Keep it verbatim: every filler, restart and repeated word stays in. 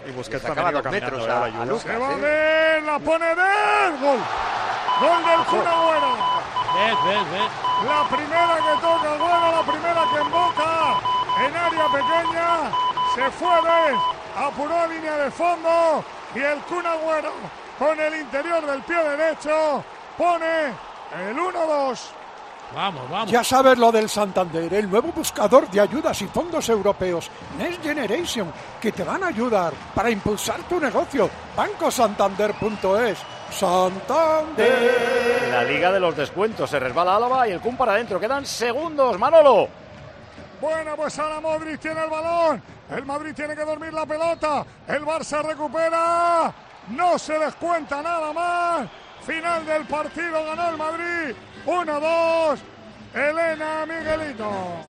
Y Busquets sacaba también iba dos caminando metros a a, la a Juve. Lucas, Se va ¿eh? de la pone de gol. Gol del Kun Agüero. ¿Ves, ves, ves? La primera que toca Agüero, la primera que emboca en área pequeña. Se fue de, apuró a línea de fondo y el Kun Agüero con el interior del pie derecho pone el uno dos. Vamos, vamos. Ya sabes lo del Santander, el nuevo buscador de ayudas y fondos europeos, Next Generation, que te van a ayudar para impulsar tu negocio. banco santander punto es. Santander. La liga de los descuentos, se resbala Álava y el Kun para adentro. Quedan segundos, Manolo. Bueno, pues ahora Modric tiene el balón. El Madrid tiene que dormir la pelota. El Barça recupera. No se descuenta nada más. Final del partido, ganó el Madrid. uno dos. Elena Miguelito.